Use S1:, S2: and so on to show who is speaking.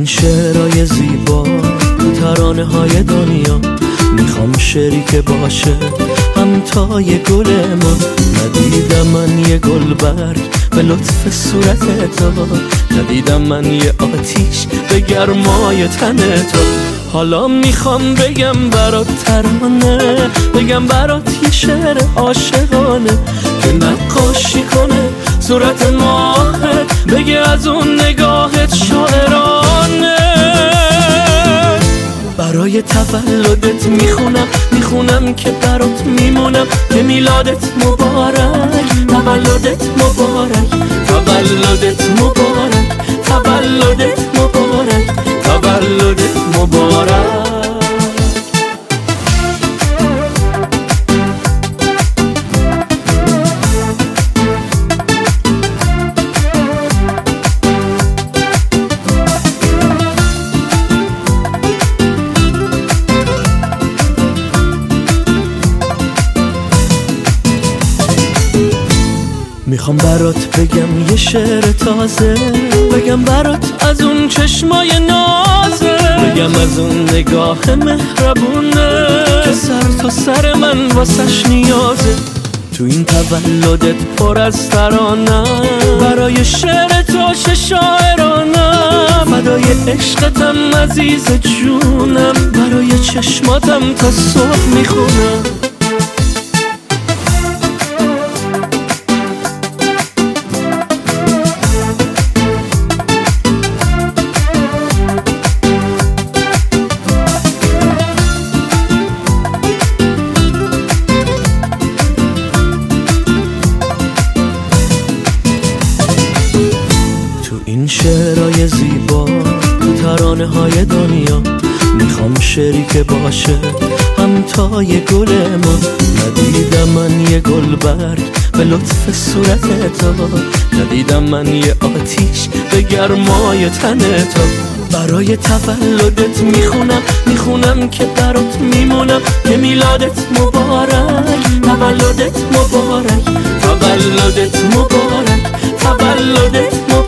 S1: شعرهای زیبا تو ترانه های دنیا میخوام شریک باشه همتای گل ما. ندیدم من یه گل برگ به لطف صورت تو، ندیدم من یه آتیش به گرمای تن تو. حالا میخوام بگم برات ترانه، بگم برات یه شعر عاشقانه که نقاشی کنه صورت ماهت، بگه از اون نگاهت شاعرانه. برای تولدت میخونم که برات میمونم که میلادت مبارک، تولدت مبارک، تولدت مبارک، تولدت مبارک، تولدت مبارک. میخوام برات بگم یه شعر تازه، بگم برات از اون چشمای نازه، بگم از اون نگاه مهربونه که سر تا سر من واسش نیازه. تو این تولدت پر از ترانم، برای شعر تو شاعرانم، فدای عشقتم عزیز جونم، برای چشماتم تا صبح میخونم. این شعرهای زیبا تو ترانه های دنیا میخوام شریک باشه همتای گل ما. ندیدم من یه گل برگ به لطف صورت تو، ندیدم من یه آتیش به گرمای تن تو. برای تولدت میخونم که برات میمونم که میلادت مبارک، تولدت مبارک، تولدت مبارک، تولدت مبارک.